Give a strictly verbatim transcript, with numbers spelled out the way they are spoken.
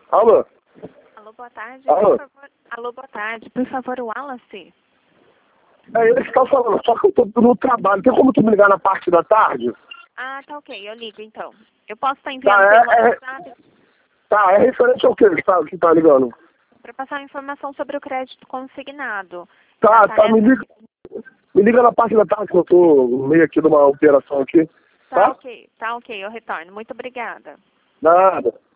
Alô? Alô, boa tarde. Alô? Por favor. Alô, boa tarde. Por favor, o Wallace. É ele que tá falando, só que eu tô no trabalho. Tem como tu me ligar na parte da tarde? Ah, tá ok. Eu ligo, então. Eu posso estar enviando Tá, pelo é, é, WhatsApp tá, é referente ao que que tá, que tá ligando? para passar informação sobre o crédito consignado. Da Tá, tá, me tarefa. liga, me liga na parte da tarde que eu tô no meio aqui de uma operação aqui, Tá tá? ok. Tá ok. Eu retorno. Muito obrigada. Nada.